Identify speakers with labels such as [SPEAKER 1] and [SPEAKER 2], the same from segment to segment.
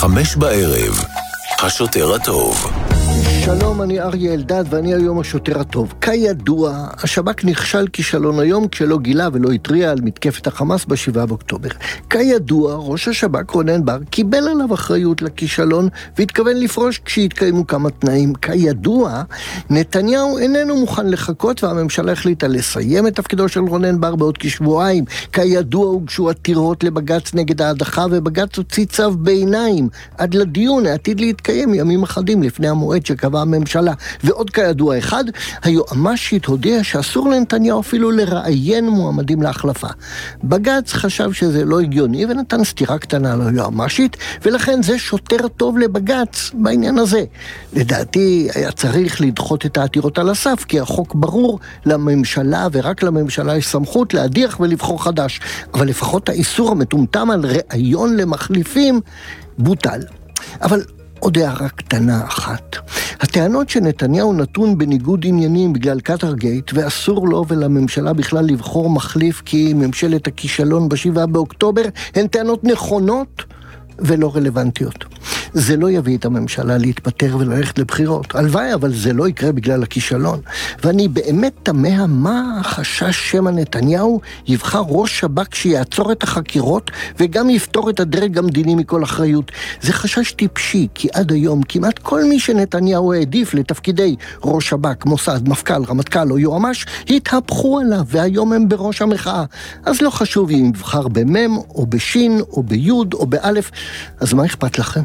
[SPEAKER 1] 5:00, השוטר הטוב.
[SPEAKER 2] שלום, אני אריה אלדד ואני היום השוטר הטוב. כידוע, השב"כ נכשל כישלון היום כשלא גילה ולא התריע על מתקפת החמאס ב7 באוקטובר. כידוע, ראש השב"כ רונן בר קיבל עליו אחריות לכישלון והתכוון לפרוש כשיתקיימו כמה תנאים. כידוע, נתניהו איננו מוכן לחכות והממשלה החליטה לסיים את תפקידו של רונן בר בעוד כשבועיים. כידוע, הוגשו עתירות לבג"ץ נגד ההדחה ובג"ץ הוציא צו ביניים עד לדיון העתיד להתקיים ימים אחדים לפני המועד שקבע הממשלה. ועוד כידוע אחד, היועמ"שית הודיעה שאסור לנתניהו אפילו לראיין מועמדים להחלפה. בג"ץ חשב שזה לא הגיוני ונתן סתירה קטנה ליועמ"שית, ולכן זה שוטר טוב לבג"ץ בעניין הזה. לדעתי היה צריך לדחות את העתירות על הסף, כי החוק ברור לממשלה ורק לממשלה יש סמכות להדיח ולבחור חדש. אבל לפחות האיסור המטומטם על ראיון למחליפים בוטל. אבל עוד הערה קטנה אחת. הטענות שנתניהו נתון בניגוד עניינים בגלל קטרגייט ואסור לו ולממשלה בכלל לבחור מחליף כי ממשלת הכישלון ב7 באוקטובר הן טענות נכונות ולא רלוונטיות. זה לא יביא את הממשלה להתפטר וללכת לבחירות. הלוואי, אבל זה לא יקרה בגלל הכישלון. ואני באמת תמה מה החשש שמא נתניהו יבחר ראש שב"כ שיעצור את החקירות וגם יפתור את הדרג המדיני מכל אחריות. זה חשש טיפשי, כי עד היום כמעט כל מי שנתניהו העדיף לתפקידי ראש שב"כ, מוסד, מפכ"ל, רמטכ"ל או יועמ"ש, התהפכו עליו והיום הם בראש המחאה. אז לא חשוב אם יבחר במם או בשין או ביוד או באלף. אז מה אכפת לכם?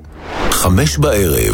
[SPEAKER 1] 5:00,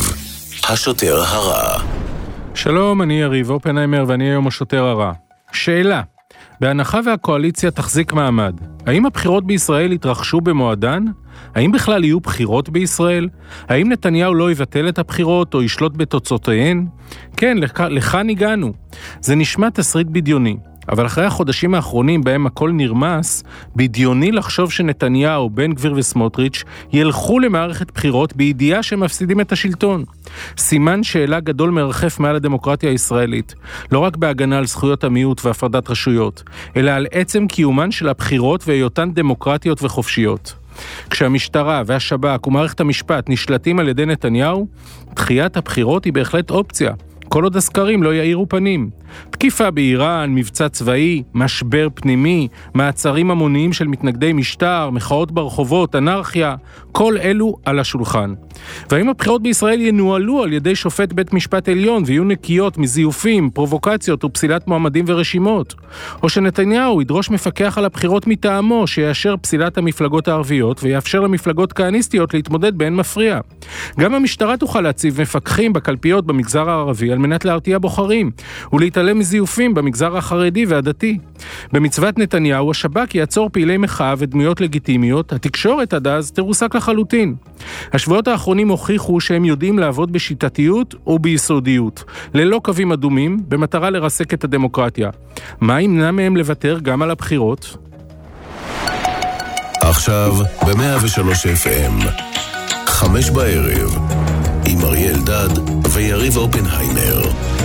[SPEAKER 1] השוטר הרע.
[SPEAKER 3] שלום, אני יריב אופנהיימר ואני היום השוטר הרע. שאלה, בהנחה והקואליציה תחזיק מעמד, האם הבחירות בישראל יתרחשו במועדן? האם בכלל יהיו בחירות בישראל? האם נתניהו לא יבטל את הבחירות או ישלוט בתוצאותיהן? כן, לכאן הגענו. זה נשמע תסריט בדיוני. אבל אחרי החודשים האחרונים בהם הכל נרמס, בדיוני לחשוב שנתניהו, בן גביר וסמוטריץ' ילכו למערכת בחירות בידיעה שהם מפסידים את השלטון. סימן שאלה גדול מרחף מעל הדמוקרטיה הישראלית, לא רק בהגנה על זכויות המיעוט והפרדת רשויות, אלא על עצם קיומן של הבחירות והיותן דמוקרטיות וחופשיות. כשהמשטרה והשב"כ ומערכת המשפט נשלטים על ידי נתניהו, דחיית הבחירות היא בהחלט אופציה. כל עוד הסקרים לא יאירו פנים. תקיפה באיראן, מבצע צבאי, משבר פנימי, מעצרים המוניים של מתנגדי משטר, מחאות ברחובות, אנרכיה, כל אלו על השולחן. והאם הבחירות בישראל ינוהלו על ידי שופט בית משפט עליון ויהיו נקיות מזיופים, פרובוקציות ופסילת מועמדים ורשימות? או שנתניהו ידרוש מפקח על הבחירות מטעמו שיאשר פסילת המפלגות הערביות ויאפשר למפלגות כהניסטיות להתמודד באין מפריע? גם המשטרה תוכל להציב מפקחים בקלפיות במגזר הערבי על מנת להרתיע בוחרים ולהתעלם מזיופים במגזר החרדי והדתי. במצוות נתניהו השב"כ יעצור פעילי מחאה ודמויות לגיטימיות, התקשורת עד אז תרוסק לחלוטין. השבועות האחרונים הוכיחו שהם יודעים לעבוד בשיטתיות וביסודיות, ללא קווים אדומים, במטרה לרסק את הדמוקרטיה. מה ימנע מהם לוותר גם על הבחירות?
[SPEAKER 1] עכשיו ב-103 FM 5:00 עם אריה אלדד ויריב אופנהיימר.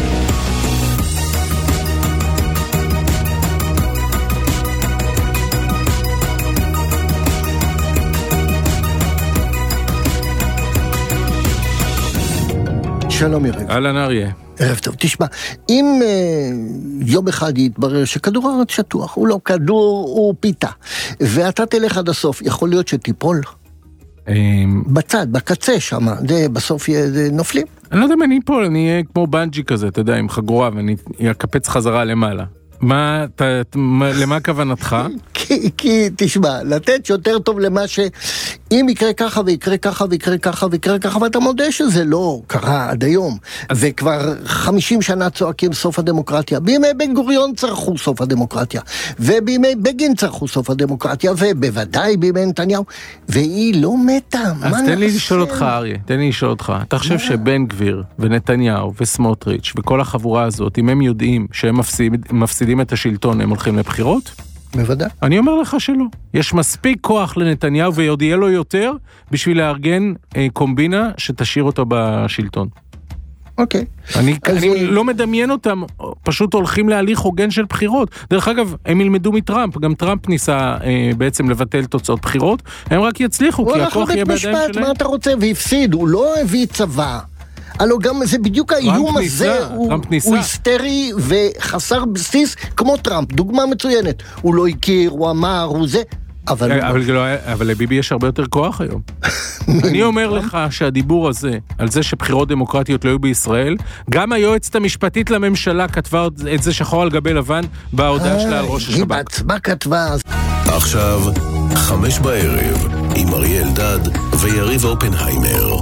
[SPEAKER 2] שלום יריב.
[SPEAKER 3] אהלן אריה.
[SPEAKER 2] ערב טוב. תשמע, אם יום אחד יתברר שכדור הארץ שטוח, הוא לא כדור, הוא פיתה, ואתה תלך עד הסוף, יכול להיות שתיפול? בצד, בקצה שם, בסוף נופלים?
[SPEAKER 3] אני לא יודע אם אני אפול, אני אהיה כמו בנג'י כזה, אתה יודע, עם חגורה, ואני אקפץ חזרה למעלה. למה כוונתך?
[SPEAKER 2] כי תשמע, לתת שיותר טוב למה שאם יקרה ככה ויקרה ככה ויקרה ככה ויקרה ככה, ואתה מודה שזה לא קרה עד היום, וכבר 50 שנה צועקים סוף הדמוקרטיה. בימי בן גוריון צרכו סוף הדמוקרטיה, ובימי בגין צרכו סוף הדמוקרטיה, ובוודאי בימי נתניהו, והיא לא מתה.
[SPEAKER 3] אז תן לי לשאול אותך אריה, תן לי לשאול אותך, אתה חושב שבן גביר ונתניהו וסמוטריץ' וכל החבורה הזאת, אם הם יודעים שהם מפסידים את השלטון, הם הולכים לבחירות?
[SPEAKER 2] בוודאי.
[SPEAKER 3] אני אומר לך שלא. יש מספיק כוח לנתניהו ויוד יהיה לו יותר בשביל לארגן קומבינה שתשאיר אותו בשלטון.
[SPEAKER 2] אוקיי.
[SPEAKER 3] אני לא מדמיין אותם, פשוט הולכים להליך הוגן של בחירות. דרך אגב, הם ילמדו מטראמפ, גם טראמפ ניסה בעצם לבטל תוצאות בחירות, הם רק יצליחו, כי הכוח יהיה בידיים שלהם.
[SPEAKER 2] מה אתה רוצה? והפסיד, הוא לא הביא צבא. הלוא גם זה בדיוק האיום הזה, הוא היסטרי וחסר בסיס כמו טראמפ, דוגמה מצוינת. הוא לא הכיר, הוא אמר, הוא זה...
[SPEAKER 3] אבל לביבי יש הרבה יותר כוח היום. אני אומר לך שהדיבור הזה, על זה שבחירות דמוקרטיות לא היו בישראל, גם היועצת המשפטית לממשלה כתבה את זה שחור על גבי לבן בהודעה שלה על ראש השב"כ.
[SPEAKER 2] היא בעצמה כתבה.
[SPEAKER 1] עכשיו 5:00 עם אריאל דד ויריב אופנהיימר.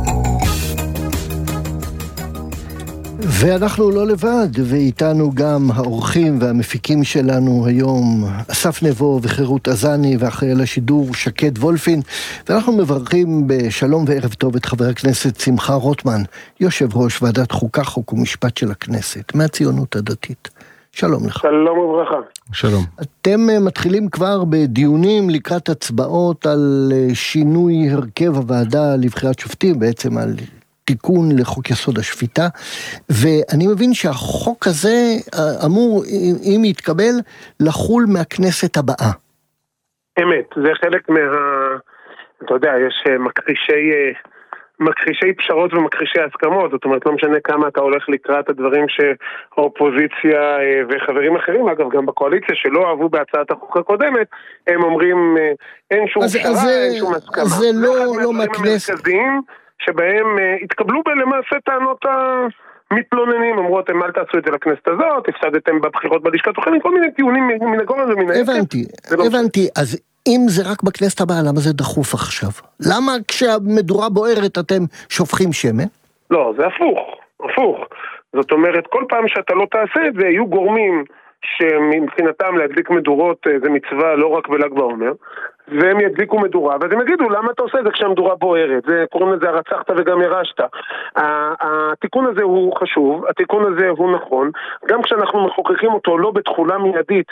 [SPEAKER 2] ואנחנו לא לבד, ואיתנו גם האורחים והמפיקים שלנו היום, אסף נבו וחירות עזני, ואחראי על השידור שקד וולפין, ואנחנו מברכים בשלום וערב טוב את חבר הכנסת שמחה רוטמן, יושב ראש ועדת חוקה, חוק ומשפט של הכנסת, מהציונות הדתית. שלום לך.
[SPEAKER 4] שלום וברכה.
[SPEAKER 3] שלום.
[SPEAKER 2] אתם מתחילים כבר בדיונים לקראת הצבעות על שינוי הרכב הוועדה לבחירת שופטים, בעצם על תיקון לחוק יסוד השפיטה, ואני מבין שהחוק הזה אמור, אם יתקבל, לחול מהכנסת הבאה.
[SPEAKER 4] אמת, זה חלק אתה יודע, יש מכחישי פשרות ומכחישי הסכמות, זאת אומרת, לא משנה כמה אתה הולך לקראת הדברים שהאופוזיציה וחברים אחרים, אגב, גם בקואליציה שלא אהבו בהצעת החוק הקודמת, הם אומרים, אין שום פשרה, אין שום הסכמה.
[SPEAKER 2] זה לא מהכנסת.
[SPEAKER 4] שבהם התקבלו למעשה טענות המתלוננים, אמרו, אתם אל תעשו את זה לכנסת הזאת, הפסדתם בבחירות בלשכת עורכי דין, כל מיני טיעונים מן הגורן ומן העקב.
[SPEAKER 2] הבנתי, אז אם זה רק בכנסת הבאה, למה זה דחוף עכשיו? למה כשהמדורה בוערת אתם שופכים שמן?
[SPEAKER 4] לא, זה הפוך. זאת אומרת, כל פעם שאתה לא תעשה את זה, יהיו גורמים שמבחינתם להדליק מדורות זה מצווה לא רק בל"ג בעומר, והם ידליקו מדורה, ואז הם יגידו, למה אתה עושה את זה כשהמדורה בוערת? קוראים לזה הרצחת וגם ירשת. התיקון הזה הוא חשוב, התיקון הזה הוא נכון, גם כשאנחנו מחוקקים אותו לא בתחולה מיידית,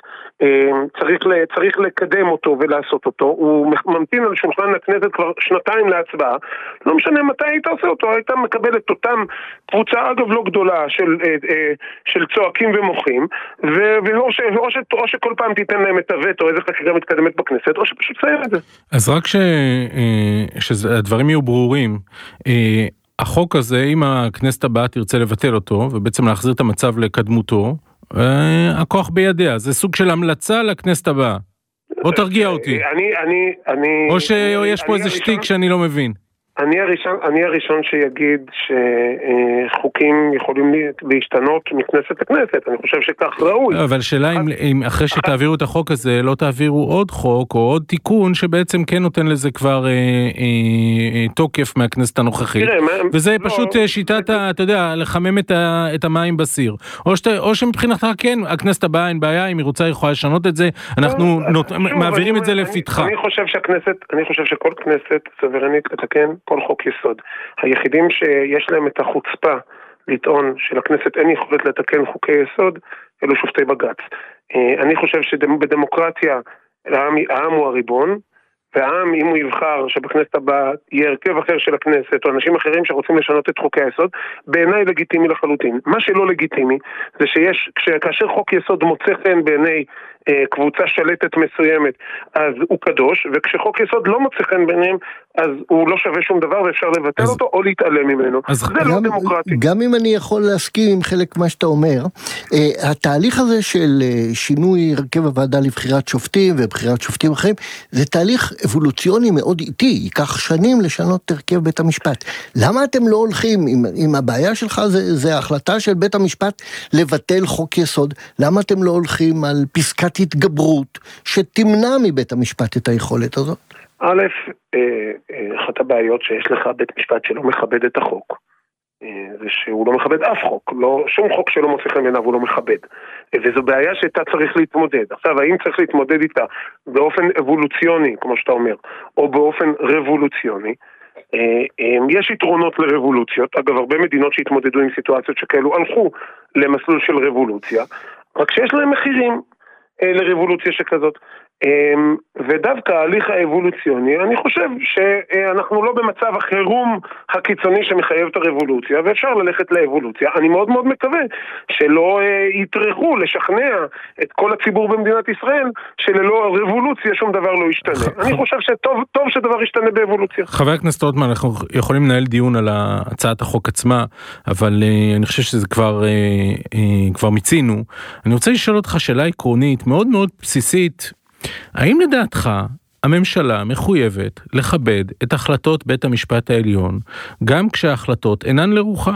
[SPEAKER 4] צריך לקדם אותו ולעשות אותו, הוא ממתין על שולחן הכנסת כבר 2 להצבעה, לא משנה מתי היית עושה אותו, היית מקבל את אותם קבוצה, אגב לא גדולה, של צועקים ומוחים, או שכל פעם תיתן להם את הווטו, איזה חקיקה מתקדמת בכנסת, או שפשוט סיים את זה.
[SPEAKER 3] אז רק שהדברים יהיו ברורים, החוק הזה, אם הכנסת הבאה תרצה לבטל אותו, ובעצם להחזיר את המצב לקדמותו, הכוח בידיה, זה סוג של המלצה לכנסת הבאה. בוא תרגיע אותי. או שיש פה איזה שטיק שאני לא מבין.
[SPEAKER 4] אני הראשון שיגיד שחוקים יכולים להשתנות מכנסת לכנסת, אני חושב שכך ראוי.
[SPEAKER 3] אבל שאלה אם אחרי שתעבירו את החוק הזה, לא תעבירו עוד חוק או עוד תיקון שבעצם כן נותן לזה כבר תוקף מהכנסת הנוכחית, וזה פשוט שיטת, אתה יודע, לחמם את המים בסיר. או שמבחינתך כן, הכנסת הבאה אין בעיה, אם היא רוצה יכולה לשנות את זה, אנחנו מעבירים את זה לפתחה.
[SPEAKER 4] אני חושב שכל כנסת סוברנית לתקן כל חוק יסוד. היחידים שיש להם את החוצפה לטעון שלכנסת אין יכולת לתקן חוקי יסוד, אלו שופטי בג"ץ. אני חושב שבדמוקרטיה העם הוא הריבון, והעם, אם הוא יבחר שבכנסת הבאה יהיה הרכב אחר של הכנסת, או אנשים אחרים שרוצים לשנות את חוקי היסוד, בעיניי לגיטימי לחלוטין. מה שלא לגיטימי, זה כאשר חוק יסוד מוצא חן בעיני קבוצה שלטת מסוימת, אז הוא קדוש, וכשחוק יסוד לא מוצא חן ביניהם, אז הוא לא שווה שום דבר, ואפשר לבטל אותו או להתעלם ממנו. זה לא דמוקרטי.
[SPEAKER 2] גם אם אני יכול להסכים עם חלק מה שאתה אומר, התהליך הזה של שינוי הרכב הוועדה לבחירת שופטים ובחירת שופטים אחרים, זה תהליך אבולוציוני מאוד איטי, ייקח שנים לשנות הרכב בית המשפט. למה אתם לא הולכים, אם הבעיה שלך זה ההחלטה של בית המשפט לבטל חוק יסוד, למה אתם לא הולכים על פסקת התגברות שתמנע מבית המשפט את היכולת הזאת?
[SPEAKER 4] א', אחת הבעיות שיש לך בית משפט שלא מכבד את החוק, זה שהוא לא מכבד אף חוק, שום חוק שלא מוצא חן בעיניו הוא לא מכבד, וזו בעיה שאתה צריך להתמודד. עכשיו, האם צריך להתמודד איתה באופן אבולוציוני, כמו שאתה אומר, או באופן רבולוציוני? יש יתרונות לרבולוציות, אגב, הרבה מדינות שהתמודדו עם סיטואציות שכאלו הלכו למסלול של רבולוציה, רק שיש להם מחירים לרבולוציה שכזאת. ודווקא ההליך האבולוציוני, אני חושב שאנחנו לא במצב החירום הקיצוני שמחייב את הרבולוציה, ואפשר ללכת לאבולוציה. אני מאוד מאוד מקווה שלא יטרחו לשכנע את כל הציבור במדינת ישראל, שללא רבולוציה שום דבר לא ישתנה. אני חושב שטוב שדבר ישתנה באבולוציה.
[SPEAKER 3] חבר הכנסת רוטמן, אנחנו יכולים לנהל דיון על הצעת החוק עצמה, אבל אני חושב שזה כבר מיצינו. אני רוצה לשאול אותך שאלה עקרונית מאוד מאוד בסיסית, האם לדעתך הממשלה מחויבת לכבד את החלטות בית המשפט העליון, גם כשההחלטות אינן לרוחה?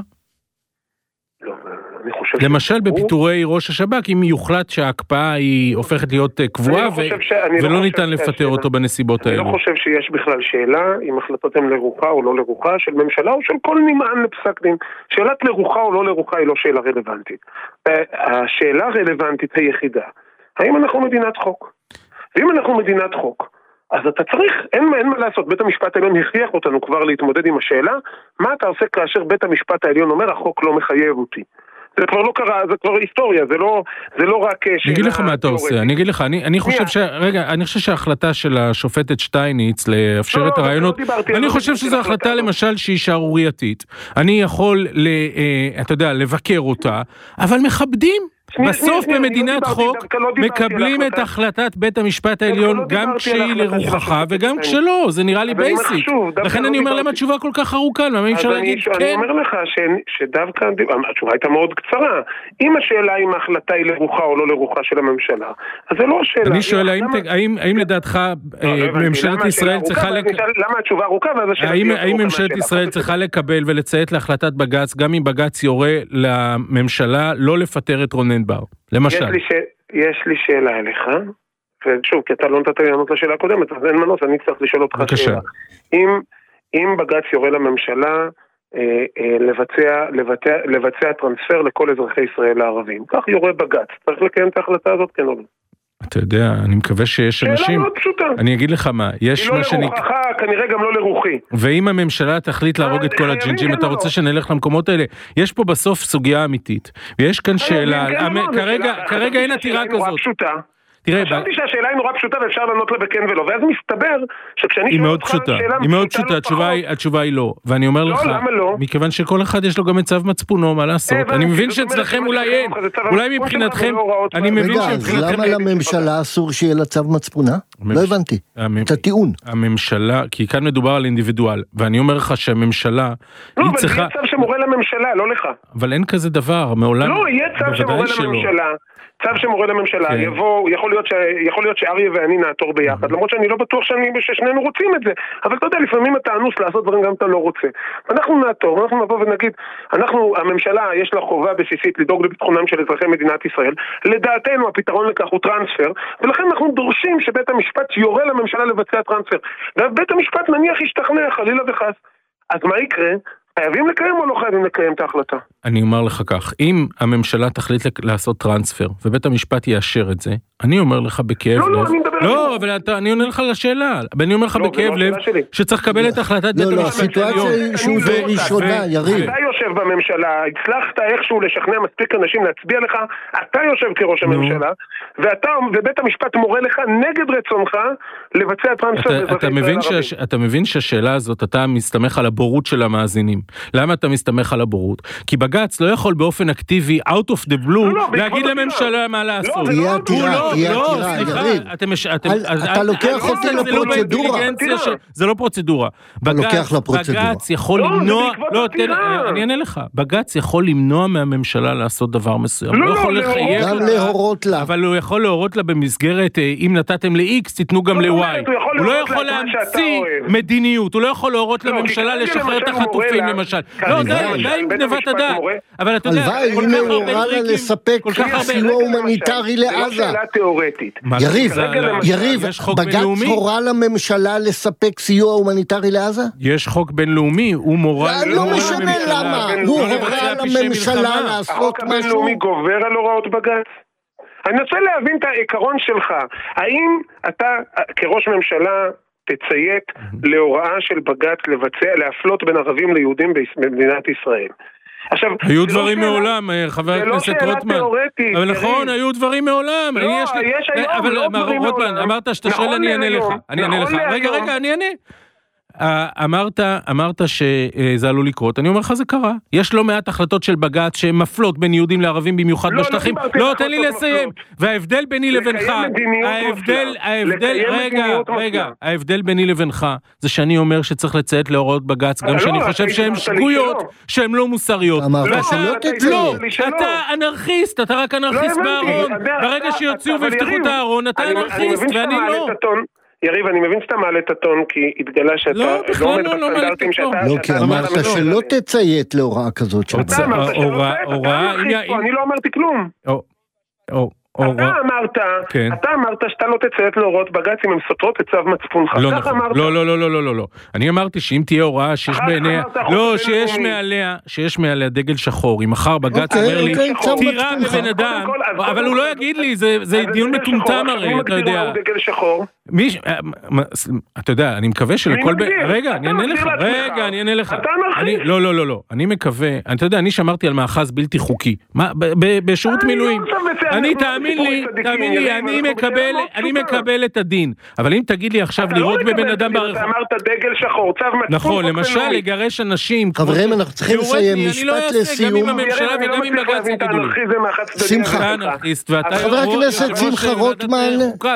[SPEAKER 4] לא, אני חושב
[SPEAKER 3] למשל בפיטורי ראש השב"כ, אם יוחלט שההקפאה היא הופכת להיות קבועה ולא ניתן לפטר אותו בנסיבות האלו.
[SPEAKER 4] אני לא חושב שיש בכלל שאלה אם החלטות הן לרוחה או לא לרוחה של ממשלה או של כל נמען לפסק דין. שאלת לרוחה או לא לרוחה היא לא שאלה רלוונטית. השאלה הרלוונטית היחידה, האם אנחנו מדינת חוק? ואם אנחנו מדינת חוק, אז אתה צריך, אין מה לעשות, בית המשפט העליון הכריח אותנו כבר להתמודד עם השאלה, מה אתה עושה כאשר בית המשפט העליון אומר, החוק לא מחייב אותי. זה כבר לא קרה, זה כבר היסטוריה, זה לא רק שאלה...
[SPEAKER 3] אני אגיד לך מה אתה עושה, אני אגיד לך, אני חושב שההחלטה של השופטת שטייניץ לאפשר את הרעיונות, אני חושב שזו החלטה למשל שהיא שערורייתית, אני יכול, אתה יודע, לבקר אותה, אבל מכבדים. בסוף במדינת חוק מקבלים את החלטת בית המשפט העליון גם כשהיא לרוחך וגם כשלא, זה נראה לי בייסיק. לכן אני אומר למה התשובה כל כך ארוכה, למה אי אפשר להגיד כן?
[SPEAKER 4] אני אומר לך שדווקא התשובה הייתה מאוד קצרה. אם השאלה אם ההחלטה היא לרוחה או לא לרוחה של הממשלה, אז זה לא השאלה.
[SPEAKER 3] אני שואל האם לדעתך ממשלת ישראל צריכה...
[SPEAKER 4] למה התשובה ארוכה?
[SPEAKER 3] האם ממשלת ישראל צריכה לקבל ולציית להחלטת בג"ץ, גם אם בג"ץ יורה לממשלה לא לפטר את רונן בר, למשל.
[SPEAKER 4] יש לי שאלה אליך, ושוב, כי אתה לא נתת לי לענות לשאלה הקודמת, אז אין מנוס, אני צריך לשאול אותך שאלה. אם בג"ץ יורה לממשלה לבצע טרנספר לכל אזרחי ישראל הערבים, כך יורה בג"ץ, צריך לקיים את ההחלטה הזאת, כן או לא?
[SPEAKER 3] אתה יודע, אני מקווה שיש אנשים...
[SPEAKER 4] שאלה מאוד פשוטה.
[SPEAKER 3] אני אגיד לך מה, יש מה
[SPEAKER 4] היא לא לרוחך, כנראה גם לא לרוחי.
[SPEAKER 3] ואם הממשלה תחליט להרוג את כל הג'ינג'ים, אתה רוצה שנלך למקומות האלה? יש פה בסוף סוגיה אמיתית, ויש כאן שאלה, כרגע אין עתירה כזאת.
[SPEAKER 4] חשבתי שהשאלה היא נורא פשוטה ואפשר לענות לה בכן ולא, ואז מסתבר שכשאני
[SPEAKER 3] היא מאוד פשוטה, היא מאוד פשוטה, התשובה היא לא, ואני אומר לך, מכיוון שכל אחד יש לו גם מצב מצפונו, מה לעשות? אני מבין שאצלכם אולי אין, אולי מבחינתכם, אני מבין
[SPEAKER 2] שמבחינתכם... רגע, אז למה לממשלה אסור שיהיה לה צו מצפונה? לא הבנתי, את הטיעון.
[SPEAKER 3] הממשלה, כי כאן מדובר על אינדיבידואל, ואני אומר לך שהממשלה,
[SPEAKER 4] לא, אבל יהיה צו שמורה לממשלה, לא לך.
[SPEAKER 3] אבל אין כזה דבר, מעולם...
[SPEAKER 4] לא, יהיה צו שמורה לממשלה. צו שמורה לממשלה, יכול להיות שאריה ואני נעתור ביחד, למרות שאני לא בטוח ששנינו רוצים את זה, אבל אתה יודע, לפעמים אתה אנוס לעשות דברים גם אתה לא רוצה. אנחנו נעתור, אנחנו נבוא ונגיד, הממשלה יש לה חובה בסיסית לדאוג לביטחונם של אזרחי מדינת ישראל, לדעתנו הפתרון לכך הוא טרנספר, ולכן אנחנו דורשים שבית המשפט יורה לממשלה לבצע טרנספר, ובית המשפט נניח ישתכנע חלילה וחס. אז מה יקרה? חייבים לקיים או לא חייבים לקיים את ההחלטה?
[SPEAKER 3] אני אומר לך כך, אם הממשלה תחליט לעשות טרנספר, ובית המשפט יאשר את זה, אני אומר לך בכאב לב... לא, אבל אני עונה לך לשאלה, ואני אומר לך בכאב לב, שצריך לקבל את החלטת בית המשפט.
[SPEAKER 2] הסיטואציה היא שהוא ראשונה, יריב.
[SPEAKER 4] אתה יושב בממשלה, הצלחת איכשהו לשכנע מספיק אנשים להצביע לך, אתה יושב כראש הממשלה, ובית המשפט מורה לך נגד רצונך לבצע טרנספר.
[SPEAKER 3] אתה מבין שהשאלה הזאת, אתה מסתמך על הבורות של המאזינים. למה אתה מסתמך על הבורות? כי בג"ץ לא יכול באופן אקטיבי, out of the blue, להגיד לממשלה מה לעשות.
[SPEAKER 2] תהיה עתירה, יריב. אתה לוקח אותי לפרוצדורה.
[SPEAKER 3] זה לא פרוצדורה. בג"ץ יכול למנוע, אני אענה לך, בג"ץ יכול למנוע מהממשלה לעשות דבר מסוים. הוא יכול לחייב,
[SPEAKER 2] גם להורות לה.
[SPEAKER 3] אבל הוא יכול להורות לה במסגרת, אם נתתם ל-X, תיתנו גם ל-Y. הוא לא יכול להמציא מדיניות, הוא לא יכול להורות לממשלה לשחרר את החטופים למשל. לא, די עם גנבת הדעת. אבל אתה יודע,
[SPEAKER 2] הנה הוא הורה לה לספק סיוע הומניטרי לעזה. יריב, בג"ץ הורה לממשלה לספק סיוע הומניטרי לעזה?
[SPEAKER 3] יש חוק בינלאומי, הוא מורה...
[SPEAKER 2] לא משנה למה, הוא הורה לממשלה לעשות משהו.
[SPEAKER 4] החוק הבינלאומי גובר על הוראות בג"ץ? אני רוצה להבין את העיקרון שלך. האם אתה כראש ממשלה תציית להוראה של בג"ץ להפלות בין ערבים ליהודים במדינת ישראל?
[SPEAKER 3] היו דברים מעולם, חבר הכנסת רוטמן. אבל נכון, היו דברים מעולם.
[SPEAKER 4] לא, יש היום, לא דברים מעולם.
[SPEAKER 3] רוטמן, אמרת שאתה שואל, אני אענה לך. רגע, אני אענה. אמרת שזה עלול לקרות, אני אומר לך זה קרה. יש לא מעט החלטות של בג"ץ שהן מפלות בין יהודים לערבים במיוחד בשטחים. לא, תן לי לסיים. וההבדל ביני לבינך, ההבדל ביני לבינך זה שאני אומר שצריך לציית להוראות בג"ץ, גם שאני חושב שהן שגויות, שהן לא מוסריות.
[SPEAKER 2] אמרת שלא תציית.
[SPEAKER 3] אתה אנרכיסט, אתה רק אנרכיסט בארון. ברגע שיוציאו ויפתחו את הארון, אתה אנרכיסט ואני לא.
[SPEAKER 4] יריב, אני מבין שאתה מעלה את הטון כי התגלה שאתה לא עומד בסטנדרטים שאתה...
[SPEAKER 2] לא, כי אמרת שלא תציית להוראה כזאת של בג"ץ.
[SPEAKER 4] אני לא אמרתי כלום. אתה אמרת שאתה לא תציית להוראות בג"ץ אם הן סותרות את צו מצפונך.
[SPEAKER 3] לא. אני אמרתי שאם תהיה הוראה שיש בעיניה, לא, שיש מעליה דגל שחור, אם מחר בג"ץ אומר לי, תירה בבן אדם, אבל הוא לא יגיד לי, זה דיון מטומטם הרי, אתה יודע. אתה יודע, אני מקווה שלכל... רגע, אני אענה לך. לא, אני מקווה, אתה יודע, אני שמרתי על מאחז בלתי חוקי, בשירות מילואים. תאמין לי, אני מקבל את הדין, אבל אם תגיד לי עכשיו לראות בבן אדם ברחוב...
[SPEAKER 4] אתה אמרת דגל שחור, צו מצפון...
[SPEAKER 3] נכון, למשל, לגרש אנשים...
[SPEAKER 2] חברים, אנחנו צריכים לסיים משפט לסיום.
[SPEAKER 3] גם עם הממשלה וגם עם בג"ץ יגידו לי.
[SPEAKER 2] שמחה, חבר הכנסת שמחה רוטמן,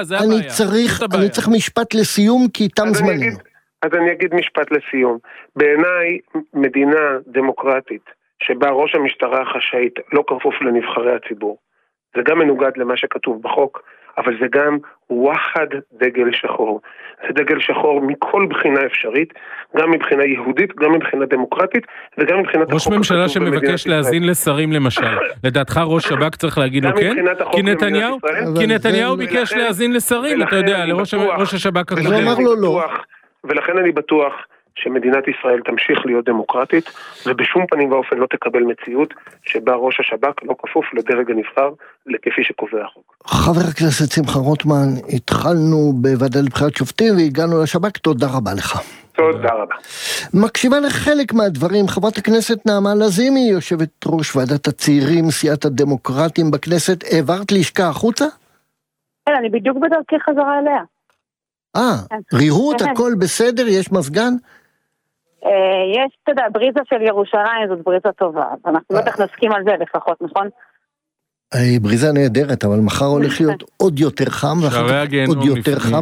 [SPEAKER 2] אני צריך משפט לסיום כי תם זמננו.
[SPEAKER 4] אז אני אגיד משפט לסיום. בעיניי, מדינה דמוקרטית, שבה ראש המשטרה החשאית לא כפוף לנבחרי הציבור, זה גם מנוגד למה שכתוב בחוק, אבל זה גם וואחד דגל שחור. זה דגל שחור מכל בחינה אפשרית, גם מבחינה יהודית, גם מבחינה דמוקרטית, וגם מבחינת
[SPEAKER 3] ראש ממשלה שמבקש להזין לשרים למשל. לדעתך ראש שב"כ צריך להגיד לו כן? כי נתניהו ביקש להזין לשרים, אתה יודע, לראש השב"כ הקודם.
[SPEAKER 2] הוא אמר לו לא.
[SPEAKER 4] ולכן אני בטוח שמדינת ישראל תמשיך להיות דמוקרטית, ובשום פנים ואופן לא תקבל מציאות שבה ראש השב"כ לא כפוף לדרג הנבחר, לכפי שקובע החוק.
[SPEAKER 2] חבר הכנסת שמחה רוטמן, התחלנו בוועדה לבחירת שופטים והגענו לשב"כ, תודה רבה לך.
[SPEAKER 4] תודה רבה.
[SPEAKER 2] מקשיבה לחלק מהדברים, חברת הכנסת נעמה לזימי, יושבת ראש ועדת הצעירים, סיעת הדמוקרטים בכנסת, העברת לשכה החוצה?
[SPEAKER 5] כן, אני בדיוק בדרכי חזרה אליה.
[SPEAKER 2] ריהוט, הכל בסדר, יש מזגן?
[SPEAKER 5] יש, אתה יודע, בריזה של ירושלים זאת בריזה טובה, אנחנו בטח נסכים על זה לפחות, נכון?
[SPEAKER 2] בריזה נהדרת, אבל מחר הולך להיות עוד יותר חם, עוד יותר חם.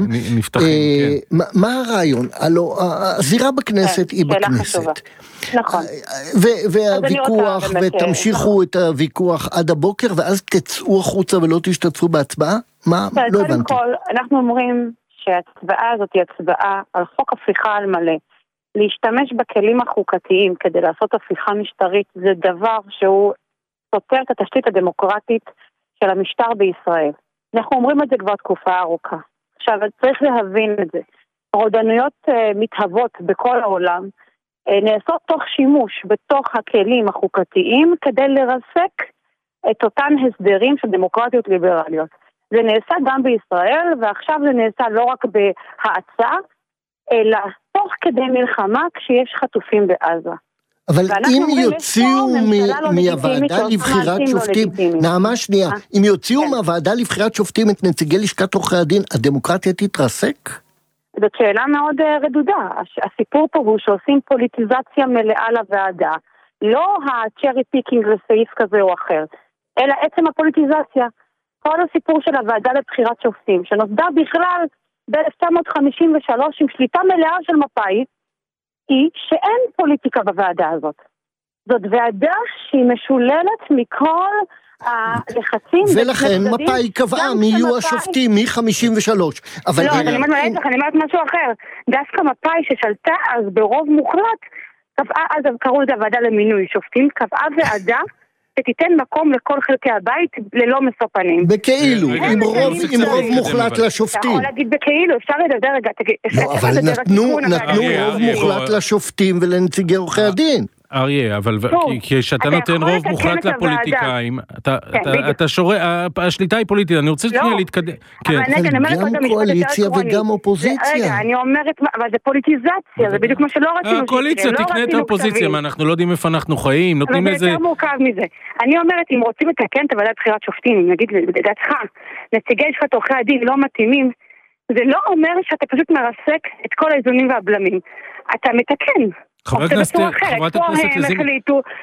[SPEAKER 2] מה הרעיון? הלוא, הזירה בכנסת היא בכנסת.
[SPEAKER 5] נכון.
[SPEAKER 2] והוויכוח, ותמשיכו את הוויכוח עד הבוקר, ואז תצאו החוצה ולא תשתתפו בהצבעה? מה? לא הבנתי.
[SPEAKER 5] קודם כל, אנחנו אומרים שההצבעה הזאת היא הצבעה על חוק הפיכה על מלא. להשתמש בכלים החוקתיים כדי לעשות הפיכה משטרית זה דבר שהוא סותר את התשתית הדמוקרטית של המשטר בישראל. אנחנו אומרים את זה כבר תקופה ארוכה. עכשיו, צריך להבין את זה. רודנויות מתהוות בכל העולם, נעשות תוך שימוש בתוך הכלים החוקתיים כדי לרסק את אותן הסדרים של דמוקרטיות ליברליות. זה נעשה גם בישראל, ועכשיו זה נעשה לא רק בהעצה, אלא תוך כדי מלחמה כשיש חטופים בעזה.
[SPEAKER 2] אבל אם יוציאו מהוועדה לבחירת שופטים, נעמה שנייה, אם יוציאו מהוועדה לבחירת שופטים את נציגי לשכת עורכי הדין, הדמוקרטיה תתרסק?
[SPEAKER 5] זאת שאלה מאוד רדודה. הסיפור פה הוא שעושים פוליטיזציה מלאה לוועדה, לא הצ'רי פיקינג לסעיף כזה או אחר, אלא עצם הפוליטיזציה. כל הסיפור של הוועדה לבחירת שופטים, שנוסדה בכלל ב-1953 עם שליטה מלאה של מפא"י, היא שאין פוליטיקה בוועדה הזאת. זאת ועדה שהיא משוללת מכל הלחצים.
[SPEAKER 2] ולכן מפא"י קבעה מי יהיו השופטים מ-53.
[SPEAKER 5] לא, אני אומרת משהו אחר. דווקא מפא"י ששלטה אז ברוב מוחלט, קבעה אז, קראו לזה הוועדה למינוי שופטים, קבעה ועדה שתיתן מקום לכל חלקי הבית ללא מסופנים.
[SPEAKER 2] בכאילו, עם רוב מוחלט לשופטים. אתה
[SPEAKER 5] יכול להגיד בכאילו, אפשר לדבר רגע.
[SPEAKER 2] אבל נתנו רוב מוחלט לשופטים ולנציגי עורכי הדין.
[SPEAKER 3] אריה, אבל כשאתה נותן רוב מוחלט לפוליטיקאים, אתה שורה, השליטה היא פוליטית, אני רוצה שנייה להתקדם.
[SPEAKER 2] גם קואליציה וגם אופוזיציה.
[SPEAKER 5] רגע, אני אומרת, אבל זה פוליטיזציה, זה בדיוק מה שלא רצינו.
[SPEAKER 3] הקואליציה תקנה את האופוזיציה, מה אנחנו לא יודעים איפה אנחנו חיים, נותנים איזה...
[SPEAKER 5] אבל זה יותר מורכב מזה. אני אומרת, אם רוצים לתקן את ועדת בחירת שופטים, נגיד, לדעתך, נציגי לשכת עורכי הדין לא מתאימים, זה לא אומר שאתה פשוט מרסק את כל האיזונים והבלמים. אתה מתקן.
[SPEAKER 3] חברת הכנסת לזימי,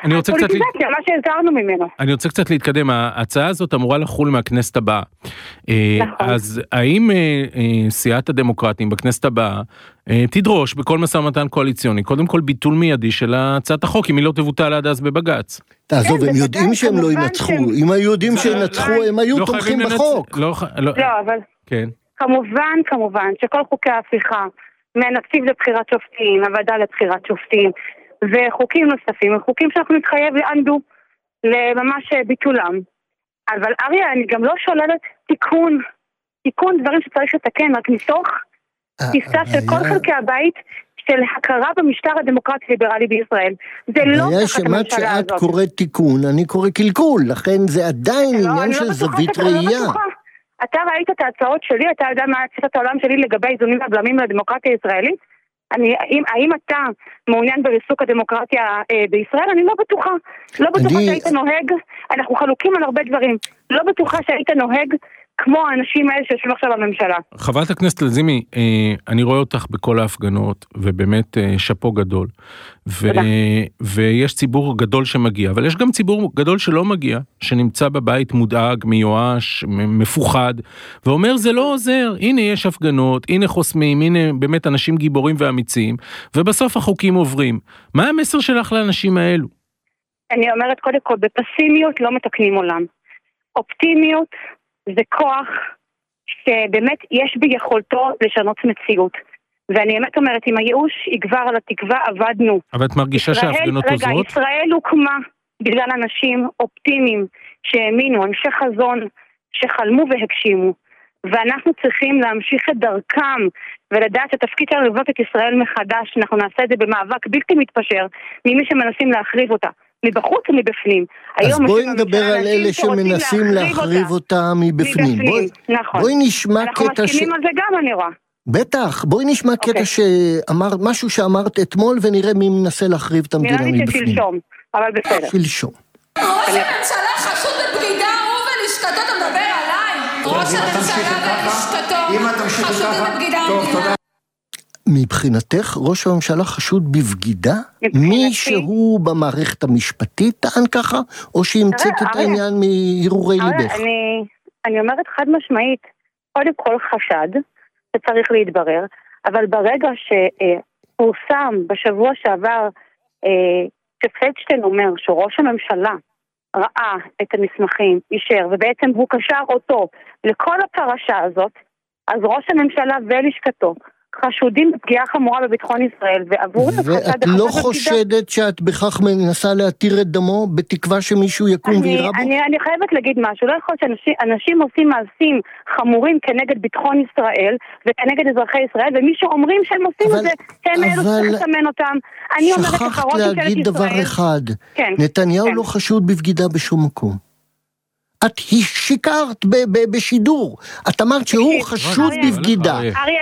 [SPEAKER 3] אני רוצה קצת להתקדם, ההצעה הזאת אמורה לחול מהכנסת הבאה, אז האם סיעת הדמוקרטים בכנסת הבאה תדרוש בכל משא ומתן קואליציוני, קודם כל ביטול מיידי של הצעת החוק, אם היא לא תבוטל עד אז בבג"ץ?
[SPEAKER 2] תעזוב, הם יודעים שהם לא ינצחו, אם היו יודעים שינצחו הם היו תומכים בחוק.
[SPEAKER 5] לא, אבל כמובן שכל חוקי ההפיכה, מהנציב לבחירת שופטים, הוועדה לבחירת שופטים, וחוקים נוספים, חוקים שאנחנו נתחייב לענדו לממש ביטולם. אבל אריה, אני גם לא שוללת תיקון דברים שצריך לתקן, רק מתוך תפיסה של כל חלקי הבית, של הכרה במשטר הדמוקרטי ליברלי בישראל. זה לא תחת הממשלה הזאת.
[SPEAKER 2] שאת קוראת תיקון, אני קורא קלקול, לכן זה עדיין עניין של זווית ראייה.
[SPEAKER 5] אתה ראית את ההצעות שלי, אתה יודע מה תפיסת העולם שלי לגבי איזונים והבלמים לדמוקרטיה הישראלית? האם אתה מעוניין בריסוק הדמוקרטיה בישראל? אני לא בטוחה. לא בטוחה שהיית נוהג, אנחנו חלוקים על הרבה דברים, לא בטוחה שהיית נוהג כמו האנשים האלה שיושבים עכשיו בממשלה.
[SPEAKER 3] חברת הכנסת לזימי, אני רואה אותך בכל ההפגנות, ובאמת שפו גדול, ויש ציבור גדול שמגיע, אבל יש גם ציבור גדול שלא מגיע, שנמצא בבית מודאג, מיואש, מפוחד, ואומר זה לא עוזר, הנה יש הפגנות, הנה חוסמים, הנה באמת אנשים גיבורים ואמיצים, ובסוף החוקים עוברים. מה המסר שלך לאנשים האלו?
[SPEAKER 5] אני אומרת קודם כל, בפסימיות לא מתקנים עולם. אופטימיות זה כוח שבאמת יש ביכולתו לשנות מציאות. ואני באמת אומרת, אם הייאוש יגבר על התקווה, עבדנו.
[SPEAKER 3] אבל את מרגישה שההפגנות עוזרות?
[SPEAKER 5] רגע, ישראל הוקמה בגלל אנשים אופטימיים שהאמינו, אנשי חזון שחלמו והגשימו. ואנחנו צריכים להמשיך את דרכם ולדעת שהתפקיד שלנו לבנות את ישראל מחדש. אנחנו נעשה את זה במאבק בלתי מתפשר ממי שמנסים להחריב אותה. מבחוץ ומבפנים.
[SPEAKER 2] אז בואי נדבר על אלה שמנסים להחריב אותה מבפנים. בואי נשמע קטע
[SPEAKER 5] אנחנו מסכימים על זה גם, אני רואה.
[SPEAKER 2] בטח, בואי נשמע קטע שאמרת, משהו שאמרת אתמול, ונראה מי מנסה להחריב את המדינה מבפנים.
[SPEAKER 5] נראה לי ששלשום, אבל בסדר.
[SPEAKER 2] שלשום.
[SPEAKER 6] ראש הממשלה חשוד בבגידה, הוא ולשכתו, אתה מדבר עליי? ראש הממשלה ולשכתו חשודים בבגידה המדינה.
[SPEAKER 2] מבחינתך, ראש הממשלה חשוד בבגידה? מישהו במערכת המשפטית טען ככה? או שהמצאת את העניין מהרהורי ליבך?
[SPEAKER 5] אני אומרת חד משמעית, קודם כל חשד, שצריך להתברר, אבל ברגע שפורסם בשבוע שעבר, שפלדשטיין אומר שראש הממשלה ראה את המסמכים, אישר, ובעצם הוא קשר אותו לכל הפרשה הזאת, אז ראש הממשלה ולשכתו, חשודים בפגיעה חמורה בביטחון ישראל,
[SPEAKER 2] ואת לא חושדת שאת בכך מנסה להתיר את דמו, בתקווה שמישהו יקום וירה בו?
[SPEAKER 5] אני חייבת להגיד משהו, לא יכול שאנשים עושים מעשים חמורים כנגד ביטחון ישראל, וכנגד אזרחי ישראל, ומי שאומרים שהם עושים את זה, הם אלו שצריך לסמן אותם.
[SPEAKER 2] שכחת להגיד דבר אחד, נתניהו לא חשוד בבגידה בשום מקום. את שיקרת בשידור, את אמרת שהוא חשוד בבגידה.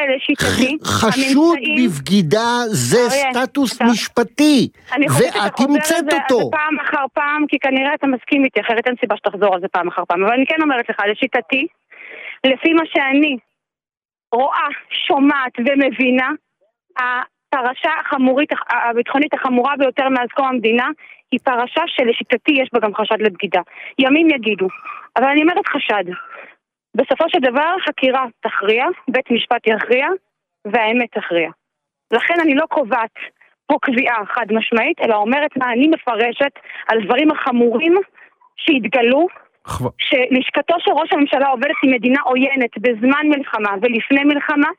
[SPEAKER 2] חשוד בבגידה זה סטטוס משפטי, ואת המצאת אותו.
[SPEAKER 5] פעם אחר פעם, כי כנראה אתה מסכים איתי, אחרת אין סיבה שתחזור על זה פעם אחר פעם, אבל אני כן אומרת לך, לשיטתי, לפי מה שאני רואה, שומעת ומבינה, הפרשה הביטחונית החמורה ביותר מאז קום המדינה, היא פרשה שלשיטתי יש בה גם חשד לבגידה. ימים יגידו. אבל אני אומרת חשד. בסופו של דבר חקירה תכריע, בית משפט יכריע, והאמת תכריע. לכן אני לא קובעת פה קביעה חד משמעית, אלא אומרת מה אני מפרשת על דברים החמורים שהתגלו, שלשכתו של ראש הממשלה עובדת עם מדינה עוינת בזמן מלחמה ולפני מלחמה,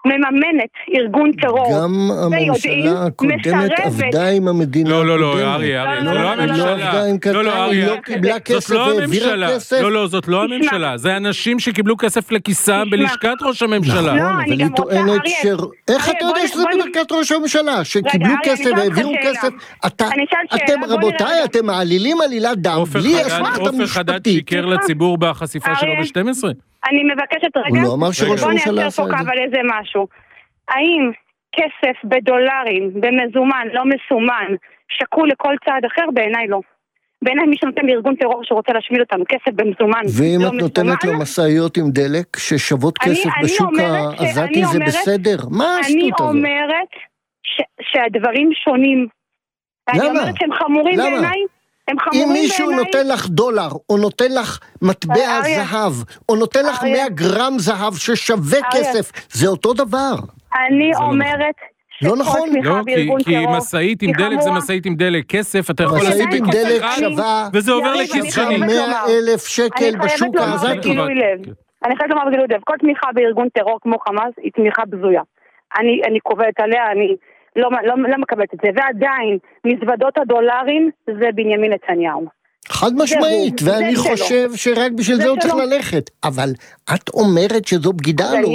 [SPEAKER 5] מממנת ארגון טרור.
[SPEAKER 2] גם הממשלה הקודמת עבדה עם המדינה הקודמת.
[SPEAKER 3] לא, אריה, זה לא הממשלה. לא, אריה, זאת לא הממשלה. לא, זאת לא הממשלה. זה אנשים שקיבלו כסף לכיסם בלשכת ראש הממשלה.
[SPEAKER 2] נכון, אבל היא טוענת איך אתה יודע שזה בלשכת ראש הממשלה? שקיבלו כסף והעבירו כסף? אתם רבותיי, אתם מעלילים עלילת דם, בלי אסמכתה משפטית.
[SPEAKER 3] עופר חדד שיקר לציבור בחשיפה שלו ב-12?
[SPEAKER 5] אני מבקשת רגע,
[SPEAKER 2] הוא לא אמר שראש הממשלה עשה את זה.
[SPEAKER 5] אבל איזה משהו. האם כסף בדולרים, במזומן, לא מסומן, שקול לכל צעד אחר? בעיניי לא. בעיניי מי שנותן לארגון טרור שרוצה להשמיד אותנו, כסף במזומן,
[SPEAKER 2] ואם את נותנת לו מסעיות עם דלק ששוות כסף בשוק העזתי, זה בסדר? מה השטות הזאת?
[SPEAKER 5] אני אומרת שהדברים שונים. אני אומרת שהם חמורים בעיניי.
[SPEAKER 2] אם מישהו נותן לך דולר, או נותן לך מטבע זהב, או נותן לך 100 גרם זהב ששווה כסף, זה אותו דבר.
[SPEAKER 5] אני אומרת
[SPEAKER 2] לא נכון.
[SPEAKER 3] לא, כי מסעית עם דלק זה מסעית עם דלק. כסף אתה יכול
[SPEAKER 2] לשים בכיס אחד, וזה עובר לכיס שני. 100,000 שקל בשוק העזתי.
[SPEAKER 5] אני חייבת לומר בגילוי לב, כל תמיכה בארגון טרור כמו חמאס היא תמיכה בזויה. אני קובעת עליה, אני לא מקבלת את זה, ועדיין מזוודות הדולרים זה בנימין נתניהו.
[SPEAKER 2] חד משמעית, ואני חושב שרק בשביל זה הוא צריך ללכת. אבל את אומרת שזו בגידה לו.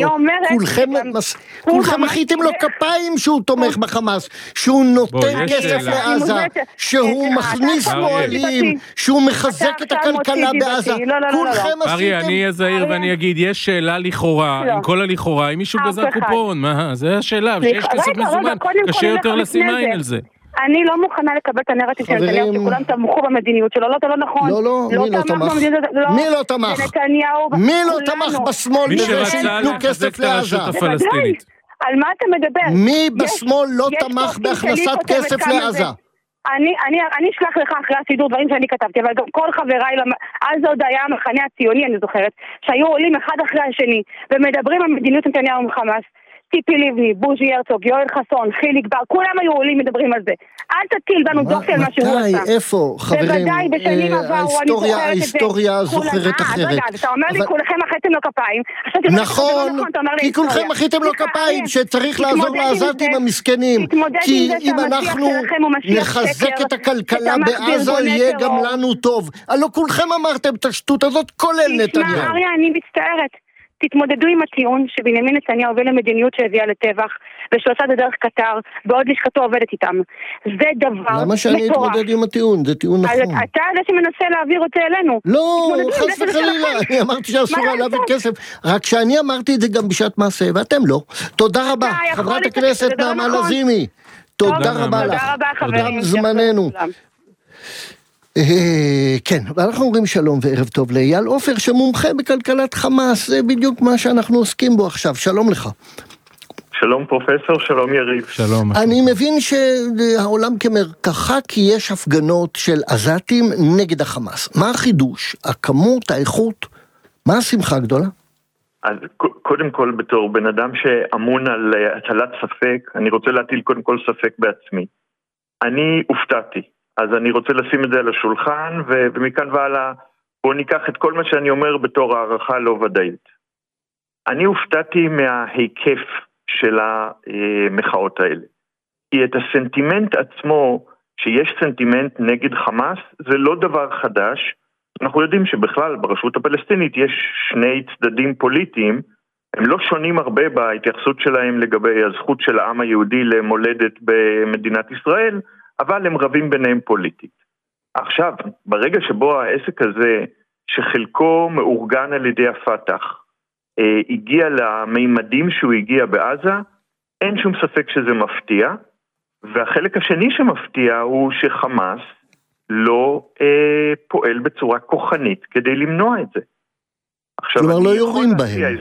[SPEAKER 2] כולכם מחיתם לו כפיים שהוא תומך בחמאס, שהוא נותן כסף לעזה, שהוא מכניס מועלים, שהוא מחזק את הכלכלה בעזה. כולכם עשיתם...
[SPEAKER 3] אריה, אני אזהיר ואני אגיד, יש שאלה לכאורה, עם כל הלכאורה, אם מישהו גזר קופון, מה? זה השאלה, שיש כסף מזומן, קשה יותר לשים עין על זה.
[SPEAKER 5] אני לא מוכנה לקבל את הנרטיב של נתניהו, שכולם תמכו במדיניות שלו, זה לא נכון.
[SPEAKER 2] לא, מי לא תמך? מי לא תמך? מי לא תמך בשמאל בזה שיתנו כסף לעזה?
[SPEAKER 5] על מה אתה מדבר?
[SPEAKER 2] מי בשמאל לא תמך בהכנסת כסף לעזה?
[SPEAKER 5] אני אשלח לך אחרי הסידור דברים שאני כתבתי, אבל גם כל חבריי, אז זה עוד היה המחנה הציוני, אני זוכרת, שהיו עולים אחד אחרי השני, ומדברים על מדיניות נתניהו מחמאס, ציפי לבני, בוז'י הרצוג, יואל חסון, חיליק בר, כולם היו עולים מדברים על זה. אל תטיל בנו דופי על מה שהוא עשה.
[SPEAKER 2] מתי? איפה? חברים, ההיסטוריה זוכרת אחרת.
[SPEAKER 5] רגע, אתה אומר לי, כולכם מחיתם לו כפיים.
[SPEAKER 2] נכון, כי כולכם מחיתם לו כפיים, שצריך לעזור לעזתים המסכנים. כי אם אנחנו נחזק את הכלכלה בעזה, יהיה גם לנו טוב. הלא כולכם אמרתם את השטות הזאת, כולל נתניהו.
[SPEAKER 5] תשמע, אריה, אני מצטערת. תתמודדו עם הטיעון שבנימין נתניהו הוביל למדיניות שהביאה לטבח, ושהוא עשה דרך קטר, בעוד לשכתו עובדת איתם. זה דבר מטורף.
[SPEAKER 2] למה שאני אתמודד עם הטיעון? זה טיעון נכון.
[SPEAKER 5] אתה זה שמנסה להעביר אותי אלינו.
[SPEAKER 2] לא, חס וחלילה. אני אמרתי שאסור להעביר כסף. רק שאני אמרתי את זה גם בשעת מעשה, ואתם לא. תודה רבה, חברת הכנסת נעמה לזימי. תודה רבה לך.
[SPEAKER 5] תודה רבה, חברים.
[SPEAKER 2] זמננו. כן, ואנחנו אומרים שלום וערב טוב לאייל עופר שמומחה בכלכלת חמאס, זה בדיוק מה שאנחנו עוסקים בו עכשיו, שלום לך.
[SPEAKER 7] שלום פרופסור, שלום יריב.
[SPEAKER 3] שלום.
[SPEAKER 2] אני מבין שהעולם כמרקחה כי יש הפגנות של עזתים נגד החמאס, מה החידוש? הכמות, האיכות, מה השמחה הגדולה?
[SPEAKER 7] אז קודם כל בתור בן אדם שאמון על הטלת ספק, אני רוצה להטיל קודם כל ספק בעצמי. אני הופתעתי. אז אני רוצה לשים את זה על השולחן, ומכאן והלאה בואו ניקח את כל מה שאני אומר בתור הערכה לא ודאית. אני הופתעתי מההיקף של המחאות האלה. כי את הסנטימנט עצמו, שיש סנטימנט נגד חמאס, זה לא דבר חדש. אנחנו יודעים שבכלל ברשות הפלסטינית יש שני צדדים פוליטיים, הם לא שונים הרבה בהתייחסות שלהם לגבי הזכות של העם היהודי למולדת במדינת ישראל, אבל הם רבים ביניהם פוליטית. עכשיו, ברגע שבו העסק הזה, שחלקו מאורגן על ידי הפתח, הגיע למימדים שהוא הגיע בעזה, אין שום ספק שזה מפתיע, והחלק השני שמפתיע הוא שחמאס לא פועל בצורה כוחנית כדי למנוע את זה. עכשיו,
[SPEAKER 2] כלומר לא יורים בהם.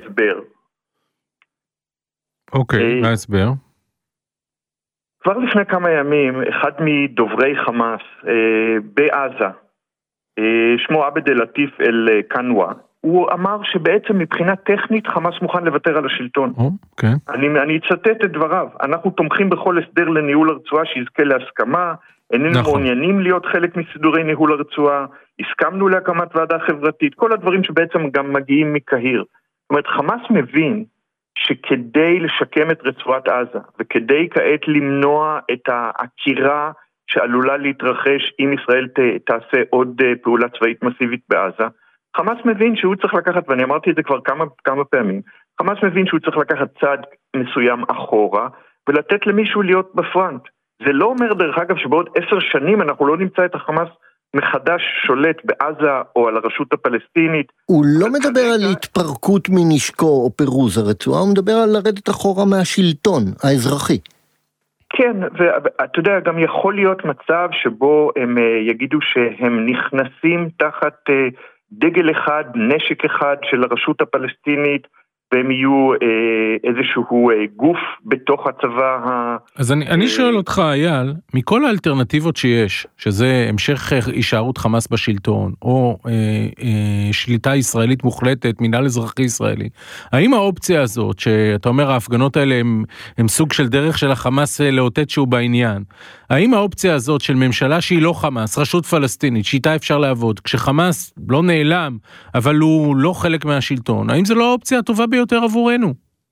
[SPEAKER 3] אוקיי, מה ההסבר?
[SPEAKER 7] כבר לפני כמה ימים, אחד מדוברי חמאס בעזה, שמו עבד אל-לטיף אל-קנווה, הוא אמר שבעצם מבחינה טכנית חמאס מוכן לוותר על השלטון. אני אצטט את דבריו. אנחנו תומכים בכל הסדר לניהול הרצועה שיזכה להסכמה, איננו מעוניינים להיות חלק מסידורי ניהול הרצועה, הסכמנו להקמת ועדה חברתית, כל הדברים שבעצם גם מגיעים מקהיר. זאת אומרת, חמאס מבין שכדי לשקם את רצועת עזה, וכדי כעת למנוע את העקירה שעלולה להתרחש אם ישראל תעשה עוד פעולה צבאית מסיבית בעזה, חמאס מבין שהוא צריך לקחת, ואני אמרתי את זה כבר כמה פעמים, חמאס מבין שהוא צריך לקחת צעד מסוים אחורה, ולתת למישהו להיות בפרנט. זה לא אומר דרך אגב שבעוד 10 שנים אנחנו לא נמצא את החמאס מחדש שולט בעזה או על הרשות הפלסטינית. הוא
[SPEAKER 2] לא מדבר על התפרקות מנשקו או פירוז הרצועה, הוא מדבר על לרדת אחורה מהשלטון האזרחי.
[SPEAKER 7] כן, ואתה יודע, גם יכול להיות מצב שבו הם יגידו שהם נכנסים תחת דגל אחד, נשק אחד של הרשות הפלסטינית, והם יהיו איזשהו גוף בתוך הצבא.
[SPEAKER 3] אז אני שואל אותך, אייל, מכל האלטרנטיבות שיש, שזה המשך הישארות חמאס בשלטון, או שליטה ישראלית מוחלטת, מנהל אזרחי ישראלי, האם האופציה הזאת, שאתה אומר ההפגנות האלה הם סוג של דרך של החמאס לאותת שהוא בעניין, האם האופציה הזאת של ממשלה שהיא לא חמאס, רשות פלסטינית, שאיתה אפשר לעבוד, כשחמאס לא נעלם, אבל הוא לא חלק מהשלטון, האם זה לא האופציה הטובה ביותר עבורנו?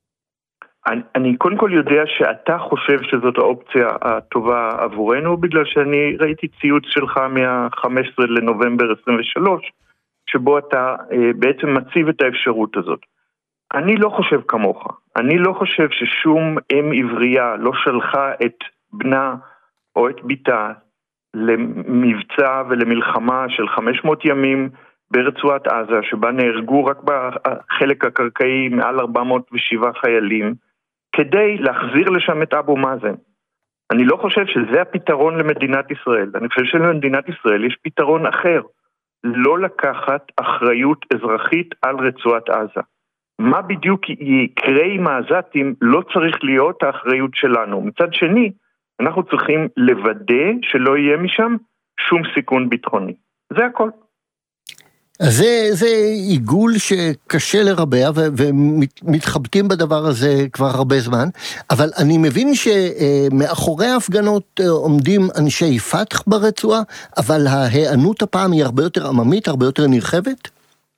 [SPEAKER 7] אני קודם כל יודע שאתה חושב שזאת האופציה הטובה עבורנו, בגלל שאני ראיתי ציוץ שלך מה-15 לנובמבר 23, שבו אתה בעצם מציב את האפשרות הזאת. אני לא חושב כמוך. אני לא חושב ששום אם עברייה לא שלחה את בנה או את ביתה למבצע ולמלחמה של 500 ימים ברצועת עזה, שבה נהרגו רק בחלק הקרקעי מעל 407 חיילים, כדי להחזיר לשם את אבו מאזן. אני לא חושב שזה הפתרון למדינת ישראל. אני חושב שלמדינת ישראל יש פתרון אחר. לא לקחת אחריות אזרחית על רצועת עזה. מה בדיוק יקרה עם העזתים לא צריך להיות האחריות שלנו. מצד שני, אנחנו צריכים לוודא שלא יהיה משם שום סיכון ביטחוני. זה הכל.
[SPEAKER 2] אז זה עיגול שקשה לרבע, ומתחבטים בדבר הזה כבר הרבה זמן, אבל אני מבין שמאחורי ההפגנות עומדים אנשי פתח ברצועה, אבל ההיענות הפעם היא הרבה יותר עממית, הרבה יותר נרחבת?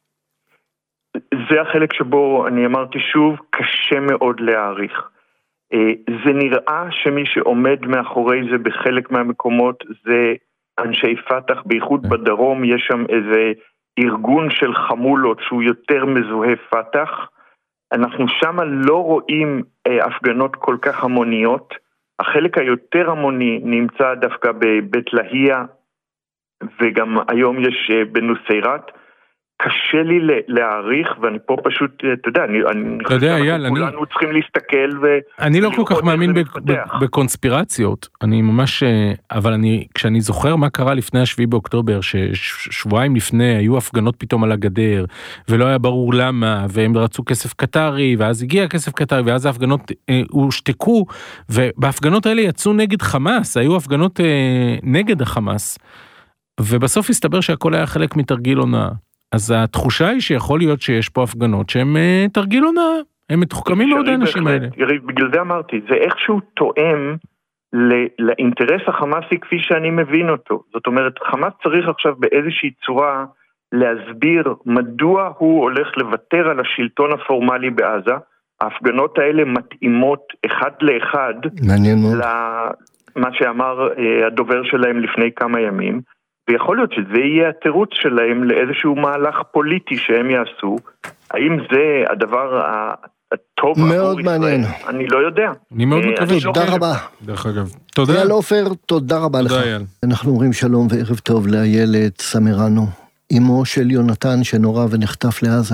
[SPEAKER 7] זה החלק שבו אני אמרתי שוב, קשה מאוד להעריך. זה נראה שמי שעומד מאחורי זה בחלק מהמקומות זה אנשי פתח, בייחוד בדרום יש שם איזה ארגון של חמולות שהוא יותר מזוהה פתח. אנחנו שם לא רואים הפגנות כל כך המוניות. החלק היותר המוני נמצא דווקא בבית להיה, וגם היום יש בנוסיירת. קשה לי להעריך, ואני פה פשוט, אתה יודע, אני חושב שכולנו צריכים להסתכל
[SPEAKER 3] אני לא כל כך מאמין בקונספירציות, אני ממש, אבל כשאני זוכר מה קרה לפני 7 באוקטובר, ששבועיים לפני היו הפגנות פתאום על הגדר, ולא היה ברור למה, והם רצו כסף קטרי, ואז הגיע כסף קטרי, ואז ההפגנות הושתקו, ובהפגנות האלה יצאו נגד חמאס, היו הפגנות נגד החמאס, ובסוף הסתבר שהכל היה חלק מתרגיל הונאה. אז התחושה היא שיכול להיות שיש פה הפגנות שהם תרגיל הונאה, הם מתוחכמים מאוד האנשים האלה.
[SPEAKER 7] יריב, בגלל זה אמרתי, זה איכשהו תואם לאינטרס החמאסי כפי שאני מבין אותו. זאת אומרת, חמאס צריך עכשיו באיזושהי צורה להסביר מדוע הוא הולך לוותר על השלטון הפורמלי בעזה. ההפגנות האלה מתאימות אחד לאחד למה שאמר הדובר שלהם לפני כמה ימים, ויכול להיות שזה יהיה התירוץ שלהם לאיזשהו מהלך פוליטי שהם יעשו. האם זה הדבר הטוב
[SPEAKER 2] מאוד מעניין.
[SPEAKER 7] אני לא יודע.
[SPEAKER 3] אני מאוד מקווה.
[SPEAKER 2] תודה רבה.
[SPEAKER 3] דרך אגב. תודה.
[SPEAKER 2] אייל עופר, תודה רבה לך. אנחנו אומרים שלום וערב טוב לאיילת סמרנו, אמו של יונתן שנורא ונחטף לעזה.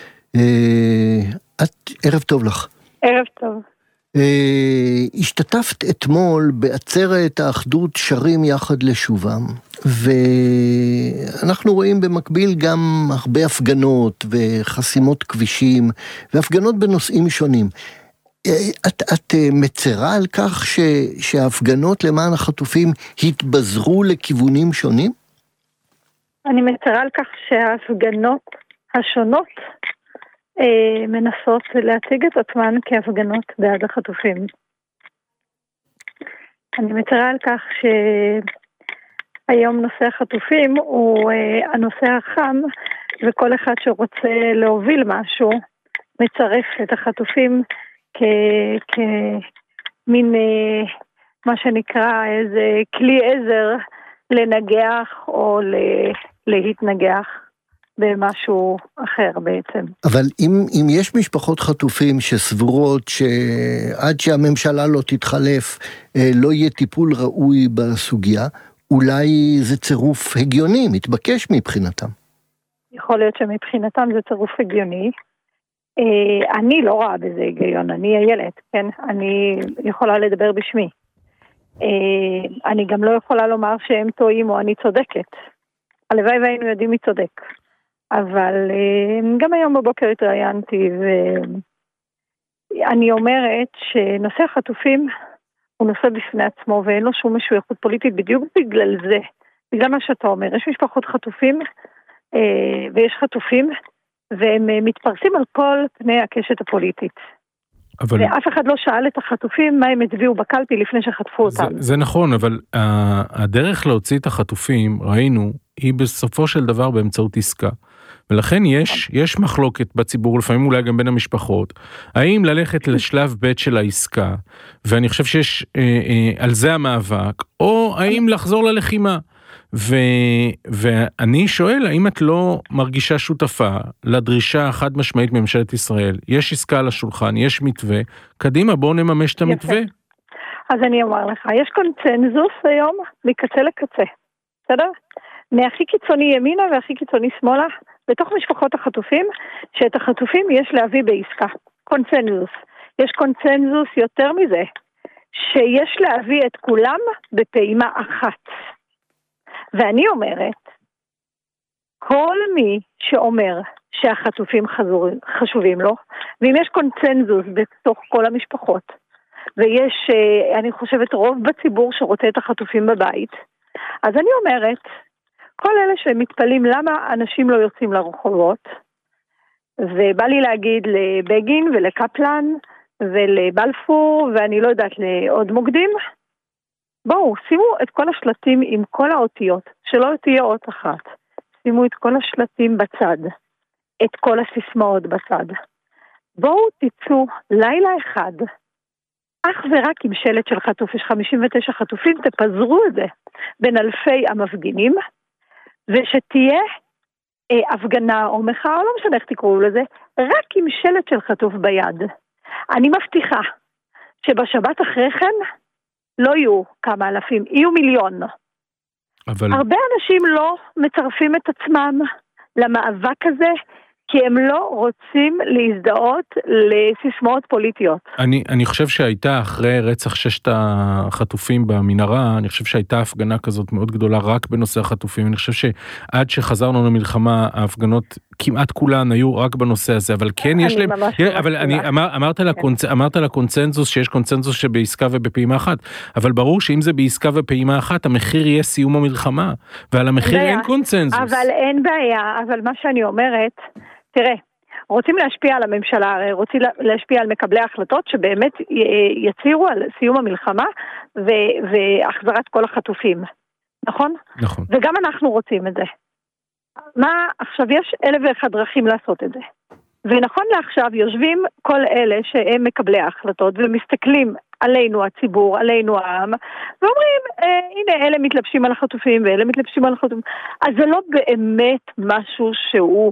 [SPEAKER 2] ערב טוב לך.
[SPEAKER 5] ערב טוב.
[SPEAKER 2] השתתפת אתמול בעצרת האחדות שרים יחד לשובם, ואנחנו רואים במקביל גם הרבה הפגנות וחסימות כבישים והפגנות בנושאים שונים. את מצרה על כך שההפגנות למען החטופים התבזרו לכיוונים שונים?
[SPEAKER 5] אני מצרה על כך שההפגנות השונות מנסות להציג את עצמן כהפגנות בעד החטופים. אני מצרה על כך שהיום נושא החטופים הוא הנושא החם, וכל אחד שרוצה להוביל משהו מצרף את החטופים
[SPEAKER 8] כמין, מה שנקרא, איזה כלי עזר לנגח או להתנגח במשהו אחר בעצם.
[SPEAKER 2] אבל אם יש משפחות חטופים שסבורות שעד שהממשלה לא תתחלף, לא יהיה טיפול ראוי בסוגיה, אולי זה צירוף הגיוני, מתבקש מבחינתם.
[SPEAKER 8] יכול להיות שמבחינתם זה צירוף הגיוני. אני לא רואה בזה היגיון, אני הילד, כן? אני יכולה לדבר בשמי. אני גם לא יכולה לומר שהם טועים או אני צודקת. הלוואי והיינו יודעים מי צודק. אבל גם היום בבוקר התראיינתי, ואני אומרת שנושא החטופים הוא נושא בפני עצמו, ואין לו שום משויכות פוליטית בדיוק בגלל זה. בגלל מה שאתה אומר, יש משפחות חטופים, ויש חטופים, והם מתפרסים על כל פני הקשת הפוליטית. אבל... ואף אחד לא שאל את החטופים מה הם הצביעו בקלפי לפני שחטפו אותם.
[SPEAKER 3] זה נכון, אבל הדרך להוציא את החטופים, ראינו, היא בסופו של דבר באמצעות עסקה. ולכן יש מחלוקת בציבור, לפעמים אולי גם בין המשפחות, האם ללכת לשלב ב' של העסקה, ואני חושב שיש על זה המאבק, או האם לחזור ללחימה. ואני שואל, האם את לא מרגישה שותפה לדרישה החד משמעית מממשלת ישראל? יש עסקה על השולחן, יש מתווה, קדימה בואו נממש את המתווה.
[SPEAKER 8] אז אני אומר לך, יש קונצנזוס היום מקצה לקצה, בסדר? מהכי קיצוני ימינה והכי קיצוני שמאלה, בתוך משפחות החטופים, שאת החטופים יש להביא בעסקה. קונצנזוס. יש קונצנזוס יותר מזה, שיש להביא את כולם בפעימה אחת. ואני אומרת, כל מי שאומר שהחטופים חשובים לו, ואם יש קונצנזוס בתוך כל המשפחות, ויש, אני חושבת, רוב בציבור שרוצה את החטופים בבית, אז אני אומרת, כל אלה שמתפלים למה אנשים לא יוצאים לרחובות, ובא לי להגיד לבגין ולקפלן ולבלפור, ואני לא יודעת לעוד מוקדים, בואו, שימו את כל השלטים עם כל האותיות, שלא תהיה אות אחת. שימו את כל השלטים בצד, את כל הסיסמאות בצד. בואו תצאו לילה אחד, אך ורק עם שלט של חטוף, יש 59 חטופים, תפזרו את זה בין אלפי המפגינים, ושתהיה הפגנה או מחאה, לא משנה איך תקראו לזה, רק עם שלט של חטוף ביד. אני מבטיחה שבשבת אחרי כן, לא יהיו כמה אלפים, יהיו מיליון. אבל... הרבה אנשים לא מצרפים את עצמם למאבק הזה, כי הם לא רוצים להזדהות לסיסמאות פוליטיות.
[SPEAKER 3] אני חושב שהייתה אחרי רצח 6 החטופים במנהרה, אני חושב שהייתה הפגנה כזאת מאוד גדולה רק בנושא החטופים, אני חושב שעד שחזרנו למלחמה, ההפגנות כמעט כולן היו רק בנושא הזה, אבל כן יש להם, אבל אמרת לקונצנזוס שיש קונצנזוס שבעסקה ובפעימה אחת, אבל ברור שאם זה בעסקה ובפעימה אחת, המחיר יהיה סיום המלחמה, ועל המחיר אין קונצנזוס.
[SPEAKER 8] אבל אין בעיה, אבל מה שאני אומרת, תראה, רוצים להשפיע על הממשלה, רוצים להשפיע על מקבלי ההחלטות שבאמת יצירו על סיום המלחמה והחזרת כל החטופים, נכון?
[SPEAKER 3] נכון.
[SPEAKER 8] וגם אנחנו רוצים את זה. מה, עכשיו יש 1,001 דרכים לעשות את זה. ונכון לעכשיו יושבים כל אלה שהם מקבלי ההחלטות ומסתכלים עלינו הציבור, עלינו העם, ואומרים, הנה אלה מתלבשים על החטופים ואלה מתלבשים על החטופים. אז זה לא באמת משהו שהוא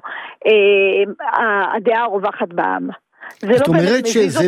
[SPEAKER 8] הדעה הרווחת בעם.
[SPEAKER 2] זאת אומרת שזה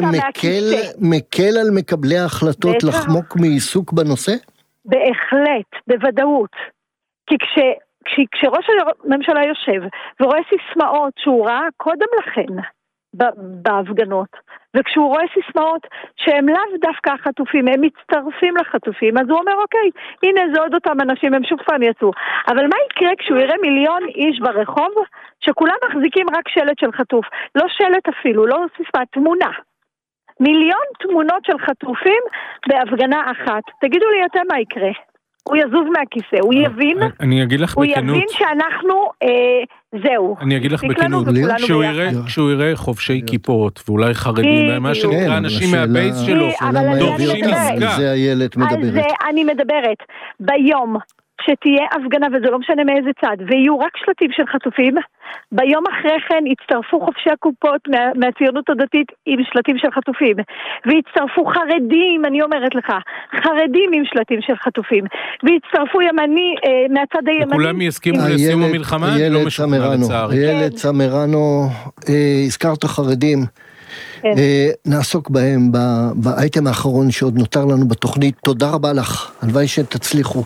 [SPEAKER 2] מקל על מקבלי ההחלטות לחמוק מעיסוק בנושא?
[SPEAKER 8] בהחלט, בוודאות. כי כשראש הממשלה יושב ורואה סיסמאות שהוא ראה קודם לכן בהפגנות, וכשהוא רואה סיסמאות שהם לאו דווקא החטופים, הם מצטרפים לחטופים, אז הוא אומר, אוקיי, הנה זה עוד אותם אנשים, הם שוב פעם יצאו. אבל מה יקרה כשהוא יראה מיליון איש ברחוב, שכולם מחזיקים רק שלט של חטוף? לא שלט אפילו, לא סיסמה, תמונה. מיליון תמונות של חטופים בהפגנה אחת. תגידו לי יותר מה יקרה. הוא יזוז מהכיסא, הוא יבין, הוא יבין שאנחנו, זהו.
[SPEAKER 3] אני אגיד לך בכנות, כשהוא יראה חובשי כיפות, ואולי חרדים, מה שנקרא אנשים מהבייס שלו, דורשים עסקה.
[SPEAKER 2] זה הילד מדברת.
[SPEAKER 8] אז אני מדברת, ביום שתהיה הפגנה, וזה לא משנה מאיזה צד, ויהיו רק שלטים של חטופים, ביום אחרי כן יצטרפו חופשי הקופות מהציונות הדתית עם שלטים של חטופים, ויצטרפו חרדים, אני אומרת לך, חרדים עם שלטים של חטופים, ויצטרפו ימני מהצד הימני.
[SPEAKER 3] וכולם יסכימו לסיום המלחמה? לא משוכנע לצערי.
[SPEAKER 2] איילת סמרנו, הזכרת חרדים. נעסוק בהם באייטם האחרון שעוד נותר לנו בתוכנית. תודה רבה לך, הלוואי שתצליחו.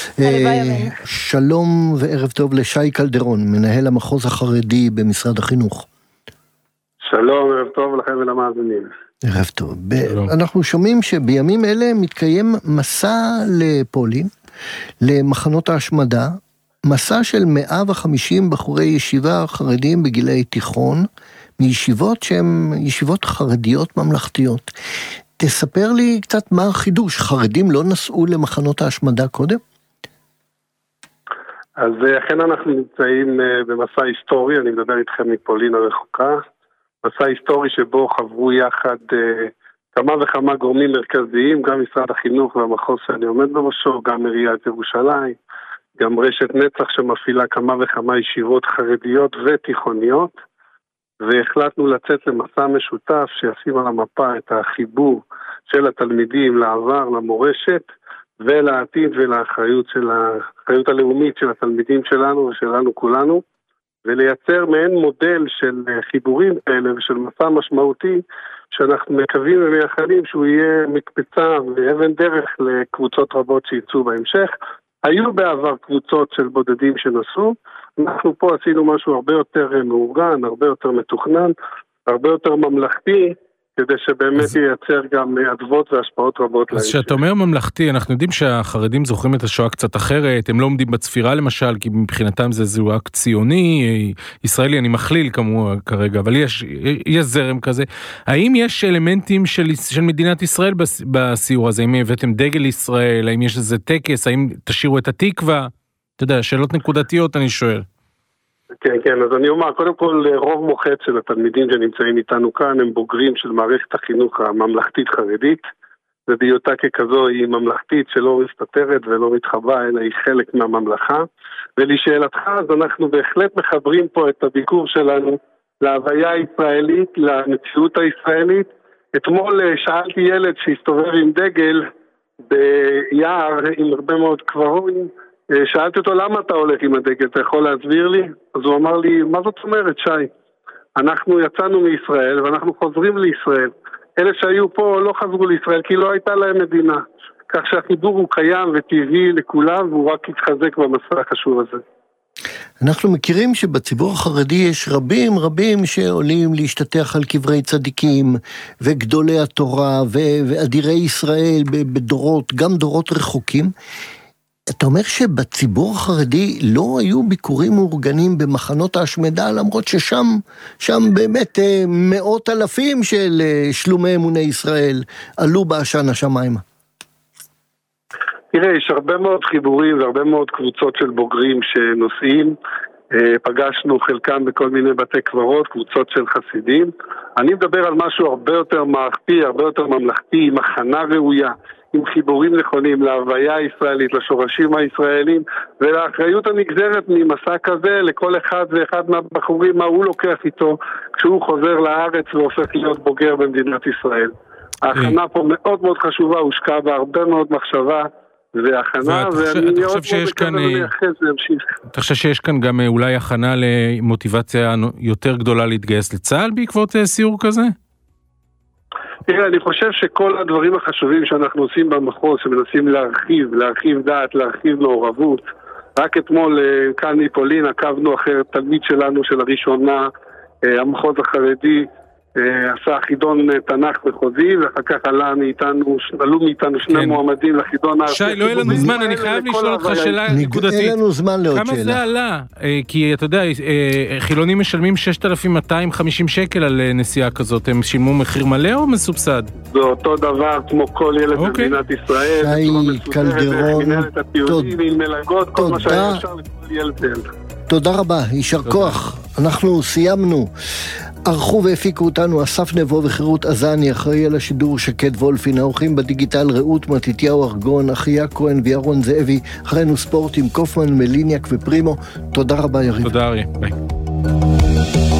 [SPEAKER 2] שלום וערב טוב לשי קלדרון, מנהל המחוז החרדי במשרד החינוך.
[SPEAKER 4] שלום, ערב טוב לכם ולמאזינים.
[SPEAKER 2] ערב טוב. אנחנו שומעים שבימים אלה מתקיים מסע לפולין, למחנות ההשמדה, מסע של 150 בחורי ישיבה חרדים בגילי תיכון, מישיבות שהן ישיבות חרדיות ממלכתיות. תספר לי קצת מה החידוש, חרדים לא נסעו למחנות ההשמדה קודם?
[SPEAKER 4] אז אכן אנחנו נמצאים במסע היסטורי, אני מדבר איתכם מפולין הרחוקה, מסע היסטורי שבו חברו יחד כמה וכמה גורמים מרכזיים, גם משרד החינוך והמחוז שאני עומד בראשו, גם עיריית ירושלים, גם רשת נצח שמפעילה כמה וכמה ישיבות חרדיות ותיכוניות, והחלטנו לצאת למסע משותף שישים על המפה את החיבור של התלמידים לעבר, למורשת ולעתיד ולאחריות הלאומית של התלמידים שלנו ושלנו כולנו, ולייצר מעין מודל של חיבורים כאלה ושל מסע משמעותי שאנחנו מקווים ומייחלים שהוא יהיה מקפצה ואבן דרך לקבוצות רבות שיצאו בהמשך. היו בעבר קבוצות של בודדים שנסעו, אנחנו פה עשינו משהו הרבה יותר מאורגן, הרבה יותר מתוכנן, הרבה יותר ממלכתי, כדי שבאמת ייצר גם אדוות והשפעות רבות.
[SPEAKER 3] אז שאתה אומר ממלכתי, אנחנו יודעים שהחרדים זוכרים את השואה קצת אחרת, הם לא עומדים בצפירה למשל, כי מבחינתם זה זהו אקט ציוני, ישראלי, אני מכליל כרגע, אבל יש זרם כזה. האם יש אלמנטים של מדינת ישראל בסיור הזה? האם הבאתם דגל ישראל? האם יש איזה טקס? האם תשאירו את התקווה? אתה יודע, שאלות נקודתיות אני שואל.
[SPEAKER 4] כן, כן, אז אני אומר, קודם כל, רוב מוחץ של התלמידים שנמצאים איתנו כאן הם בוגרים של מערכת החינוך הממלכתית חרדית, ובהיותה ככזו היא ממלכתית שלא מסתתרת ולא מתחבא, אלא היא חלק מהממלכה. ולשאלתך, אז אנחנו בהחלט מחברים פה את הביקור שלנו להוויה הישראלית, למציאות הישראלית. אתמול שאלתי ילד שהסתובב עם דגל ביער עם הרבה מאוד קברים, שאלתי אותו למה אתה הולך עם הדגל, אתה יכול להסביר לי? אז הוא אמר לי, מה זאת אומרת שי? אנחנו יצאנו מישראל ואנחנו חוזרים לישראל. אלה שהיו פה לא חזרו לישראל כי לא הייתה להם מדינה. כך שהחיבור הוא קיים וטבעי לכולם והוא רק יתחזק במסע החשוב הזה.
[SPEAKER 2] אנחנו מכירים שבציבור החרדי יש רבים שעולים להשתתח על קברי צדיקים וגדולי התורה ואדירי ישראל בדורות, גם דורות רחוקים. אתה אומר שבציבור החרדי לא היו ביקורים מאורגנים במחנות ההשמדה, למרות ששם באמת מאות אלפים של שלומי אמוני ישראל עלו בעשן השמיים.
[SPEAKER 4] תראה, יש הרבה מאוד חיבורים והרבה מאוד קבוצות של בוגרים שנוסעים, פגשנו חלקם בכל מיני בתי קברות, קבוצות של חסידים. אני מדבר על משהו הרבה יותר מערכתי, הרבה יותר ממלכתי, עם הכנה ראויה, עם חיבורים נכונים להוויה הישראלית, לשורשים הישראלים, ולאחריות הנגזרת ממסע כזה לכל אחד ואחד מהבחורים, מה הוא לוקח איתו כשהוא חוזר לארץ והופך להיות בוגר במדינת ישראל. ההכנה פה מאוד מאוד חשובה, הושקעה בהרבה מאוד מחשבה והכנה, ואני חושב שיש כאן,
[SPEAKER 3] אתה חושב שיש כאן גם אולי הכנה למוטיבציה יותר גדולה להתגייס לצה"ל בעקבות סיור כזה?
[SPEAKER 4] תראה, אני חושב שכל הדברים החשובים שאנחנו עושים במחוז, שמנסים להרחיב דעת, להרחיב מעורבות, רק אתמול כאן מפולין עקבנו אחר תלמיד שלנו של הראשונה, המחוז החרדי, עשה חידון תנ"ך מחוזי, ואחר כך עלו מאיתנו שני מועמדים לחידון הארצי.
[SPEAKER 3] שי, לא יהיה לנו זמן, אני חייב לשאול אותך שאלה נקודתית.
[SPEAKER 2] אין לנו זמן לעוד שאלה.
[SPEAKER 3] כמה זה עלה? כי אתה יודע, חילונים משלמים 6,250 שקל על נסיעה כזאת, הם שילמו מחיר מלא או מסובסד?
[SPEAKER 4] זה אותו דבר כמו כל ילד במדינת ישראל.
[SPEAKER 2] שי קלדרון,
[SPEAKER 3] תודה.
[SPEAKER 2] תודה רבה, יישר כוח. אנחנו סיימנו. ערכו והפיקו אותנו אסף נבו וחירות עזני, אחראי על השידור שקד וולפין, האורחים בדיגיטל רעות מתתיהו ארגון, אחיה כהן וירון זאבי, אחרינו ספורט עם קופמן, מליניאק ופרימו. תודה רבה יריב.
[SPEAKER 3] תודה אריה, ביי.